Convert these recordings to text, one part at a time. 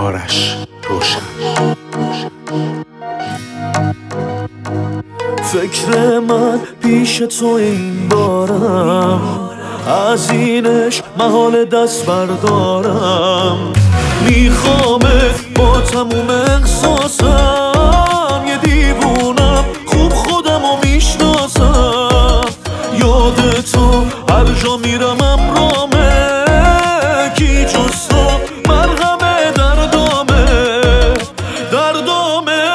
آرش روشن. فکر من پیش تو این بارم، از اینش محال دست بردارم. میخوامت با تموم احساسم، یه دیوونم خوب خودمو میشناسم. یاد تو هر جا میرم امرامه، کی جز تو مرهمه دردامه دردامه.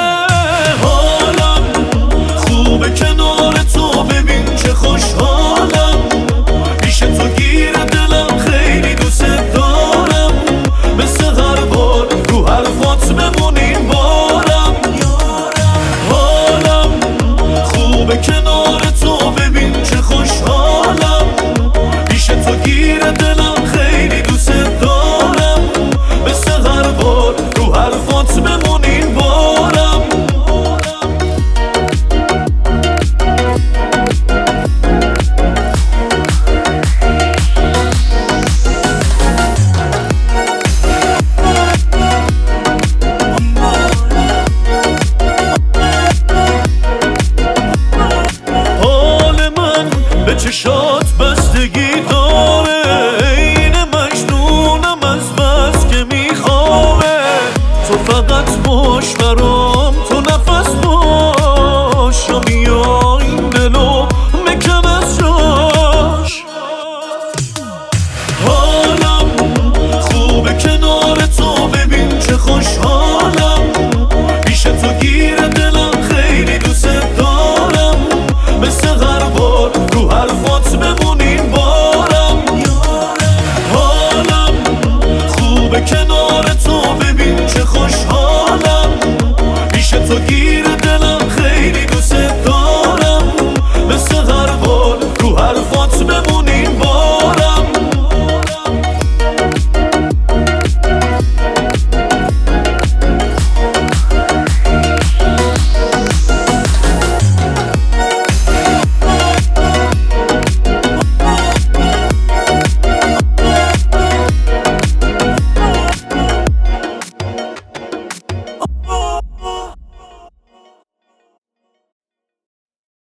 حالم خوبه کنار تو، ببین چه خوشحالم. پیش تو گیر دلم، خیلی دوست دارم. مثل هر بار رو حرفات بمونیم بارم. حالم خوبه کنار تو، ببین چه خوشحالم. پیش تو گیر دلم،